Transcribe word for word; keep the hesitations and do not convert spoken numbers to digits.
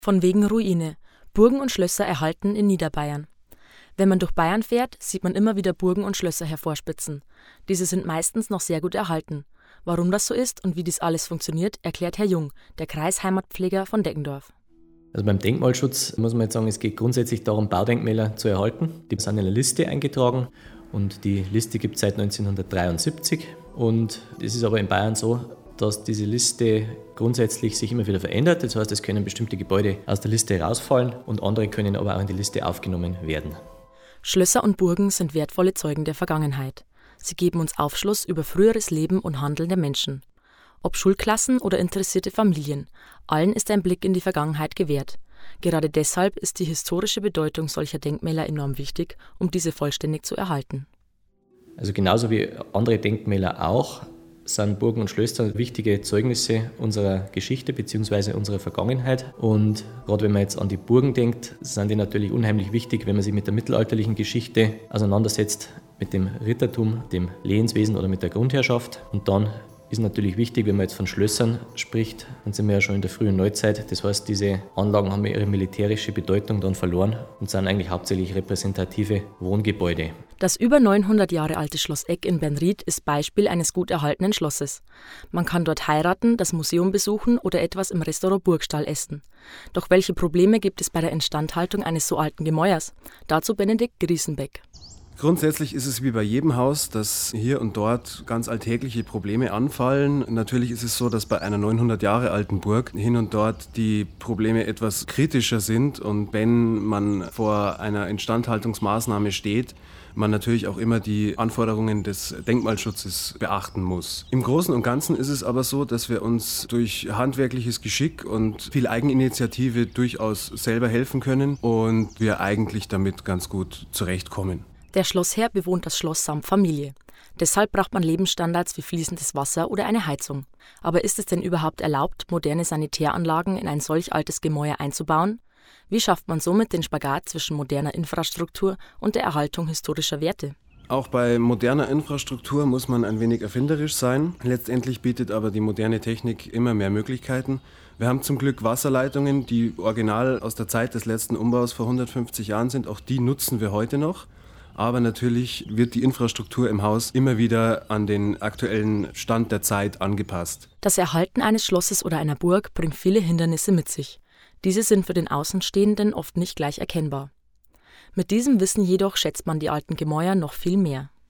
Von wegen Ruine. Burgen und Schlösser erhalten in Niederbayern. Wenn man durch Bayern fährt, sieht man immer wieder Burgen und Schlösser hervorspitzen. Diese sind meistens noch sehr gut erhalten. Warum das so ist und wie dies alles funktioniert, erklärt Herr Jung, der Kreisheimatpfleger von Deggendorf. Also beim Denkmalschutz muss man jetzt sagen, es geht grundsätzlich darum, Baudenkmäler zu erhalten. Die sind in eine Liste eingetragen und die Liste gibt es seit neunzehnhundertdreiundsiebzig. Und es ist aber in Bayern so, dass diese Liste grundsätzlich sich immer wieder verändert. Das heißt, es können bestimmte Gebäude aus der Liste rausfallen und andere können aber auch in die Liste aufgenommen werden. Schlösser und Burgen sind wertvolle Zeugen der Vergangenheit. Sie geben uns Aufschluss über früheres Leben und Handeln der Menschen. Ob Schulklassen oder interessierte Familien, allen ist ein Blick in die Vergangenheit gewährt. Gerade deshalb ist die historische Bedeutung solcher Denkmäler enorm wichtig, um diese vollständig zu erhalten. Also genauso wie andere Denkmäler auch, sind Burgen und Schlösser wichtige Zeugnisse unserer Geschichte bzw. unserer Vergangenheit. Und gerade wenn man jetzt an die Burgen denkt, sind die natürlich unheimlich wichtig, wenn man sich mit der mittelalterlichen Geschichte auseinandersetzt, mit dem Rittertum, dem Lehenswesen oder mit der Grundherrschaft. Und dann ist natürlich wichtig, wenn man jetzt von Schlössern spricht, dann sind wir ja schon in der frühen Neuzeit. Das heißt, diese Anlagen haben ihre militärische Bedeutung dann verloren und sind eigentlich hauptsächlich repräsentative Wohngebäude. Das über neunhundert Jahre alte Schloss Eck in Bernried ist Beispiel eines gut erhaltenen Schlosses. Man kann dort heiraten, das Museum besuchen oder etwas im Restaurant Burgstall essen. Doch welche Probleme gibt es bei der Instandhaltung eines so alten Gemäuers? Dazu Benedikt Griesenbeck. Grundsätzlich ist es wie bei jedem Haus, dass hier und dort ganz alltägliche Probleme anfallen. Natürlich ist es so, dass bei einer neunhundert Jahre alten Burg hin und dort die Probleme etwas kritischer sind. Und wenn man vor einer Instandhaltungsmaßnahme steht, man natürlich auch immer die Anforderungen des Denkmalschutzes beachten muss. Im Großen und Ganzen ist es aber so, dass wir uns durch handwerkliches Geschick und viel Eigeninitiative durchaus selber helfen können und wir eigentlich damit ganz gut zurechtkommen. Der Schlossherr bewohnt das Schloss samt Familie. Deshalb braucht man Lebensstandards wie fließendes Wasser oder eine Heizung. Aber ist es denn überhaupt erlaubt, moderne Sanitäranlagen in ein solch altes Gemäuer einzubauen? Wie schafft man somit den Spagat zwischen moderner Infrastruktur und der Erhaltung historischer Werte? Auch bei moderner Infrastruktur muss man ein wenig erfinderisch sein. Letztendlich bietet aber die moderne Technik immer mehr Möglichkeiten. Wir haben zum Glück Wasserleitungen, die original aus der Zeit des letzten Umbaus vor hundertfünfzig Jahren sind. Auch die nutzen wir heute noch. Aber natürlich wird die Infrastruktur im Haus immer wieder an den aktuellen Stand der Zeit angepasst. Das Erhalten eines Schlosses oder einer Burg bringt viele Hindernisse mit sich. Diese sind für den Außenstehenden oft nicht gleich erkennbar. Mit diesem Wissen jedoch schätzt man die alten Gemäuer noch viel mehr.